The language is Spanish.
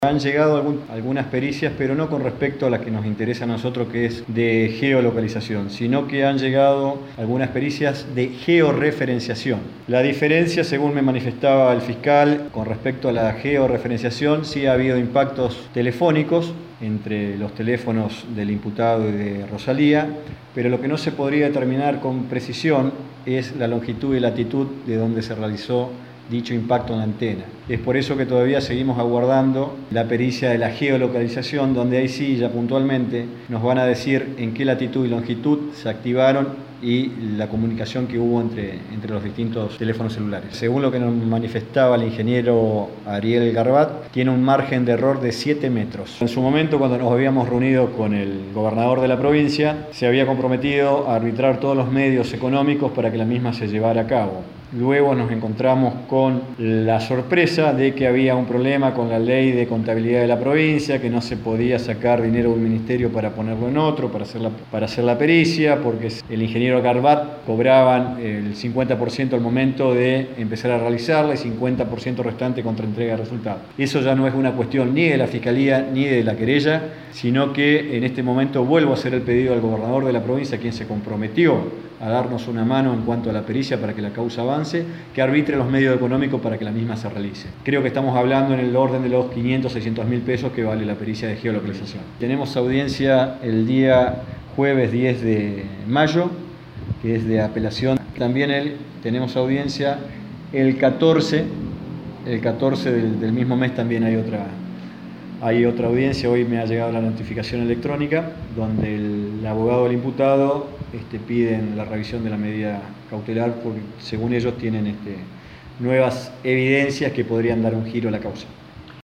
Han llegado algunas pericias, pero no con respecto a las que nos interesa a nosotros, que es de geolocalización, sino que han llegado algunas pericias de georreferenciación. La diferencia, según me manifestaba el fiscal, con respecto a la georreferenciación, sí ha habido impactos telefónicos entre los teléfonos del imputado y de Rosalía, pero lo que no se podría determinar con precisión es la longitud y latitud de donde se realizó dicho impacto en la antena. Es por eso que todavía seguimos aguardando la pericia de la geolocalización, donde ahí sí, ya puntualmente, nos van a decir en qué latitud y longitud se activaron y la comunicación que hubo entre los distintos teléfonos celulares. Según lo que nos manifestaba el ingeniero Ariel Garbat, tiene un margen de error de 7 metros. En su momento, cuando nos habíamos reunido con el gobernador de la provincia, se había comprometido a arbitrar todos los medios económicos para que la misma se llevara a cabo. Luego nos encontramos con la sorpresa de que había un problema con la ley de contabilidad de la provincia, que no se podía sacar dinero de un ministerio para ponerlo en otro, para hacer la pericia, porque el ingeniero Garbat cobraban el 50% al momento de empezar a realizarla y 50% restante contra entrega de resultados. Eso ya no es una cuestión ni de la Fiscalía ni de la querella, sino que en este momento vuelvo a hacer el pedido al gobernador de la provincia, quien se comprometió a darnos una mano en cuanto a la pericia para que la causa avance, que arbitre los medios económicos para que la misma se realice. Creo que estamos hablando en el orden de los 500, 600 mil pesos que vale la pericia de geolocalización. Tenemos audiencia el día jueves 10 de mayo, que es de apelación. También tenemos audiencia el 14 del mismo mes, también hay otra audiencia. Hoy me ha llegado la notificación electrónica donde el abogado del imputado piden la revisión de la medida cautelar porque según ellos tienen nuevas evidencias que podrían dar un giro a la causa.